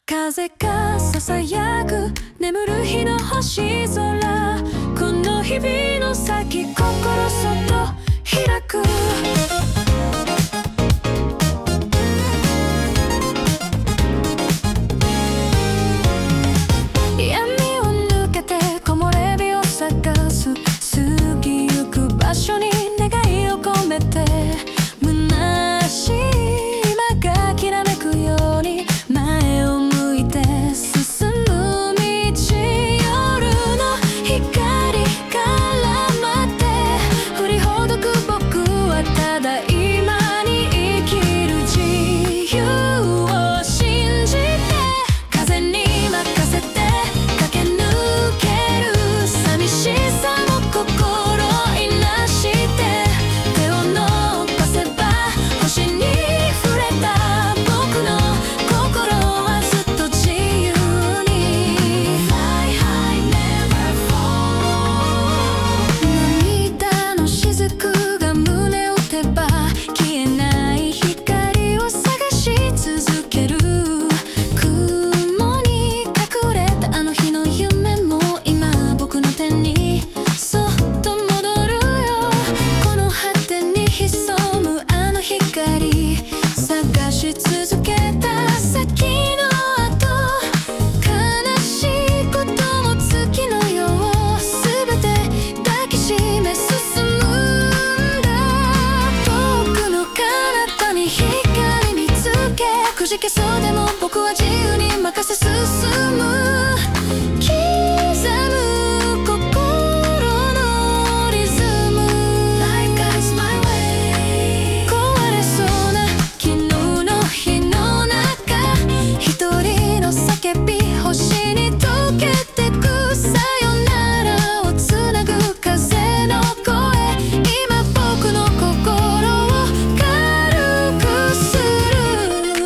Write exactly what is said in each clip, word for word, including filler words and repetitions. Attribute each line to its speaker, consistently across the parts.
Speaker 1: 風がささやく眠る日の星空、この日々の先心そっと開く。闇を抜けて木漏れ日を探す、過ぎゆく場所に願いを込めて、虚しい今がきらめくように前を向いて進む道、夜の光から待って振りほどく僕はただ今に生きる自由を信じて、風に任せて駆け抜ける寂しさも心いなして、手を伸ばせば星に触れた僕の心はずっと自由に Fly high never fall。 涙の雫が胸を打てば消えない光を探し続ける。雲に隠れたあの日の夢も今僕の手にそっと戻るよ。この果てに潜むあの光探し続けた先の後、悲しいことも月のようすべて抱きしめ進むんだ。僕の彼方に光見つけ、くじけそうでも僕は自由に任せ進む。刻む心のリズム Life guides my way。 壊れそうな昨日の日の中、一人の叫び星に溶けてく、さよならをつなぐ風の声、今僕の心を軽くする。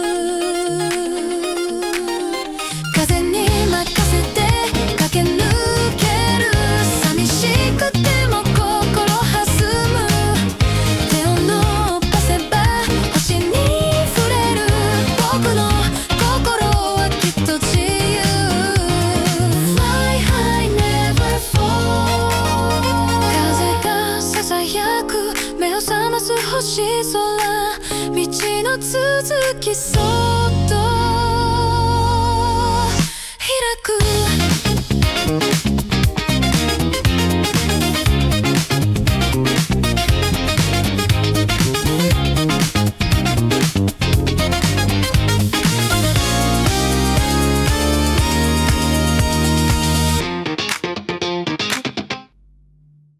Speaker 1: 風に任せて駆け抜ける、寂しくても心弾む。手を伸ばせば星に触れる、僕の心はきっと自由。 Fly high never fall。 風がささやく目を覚ます星空、道の続きそう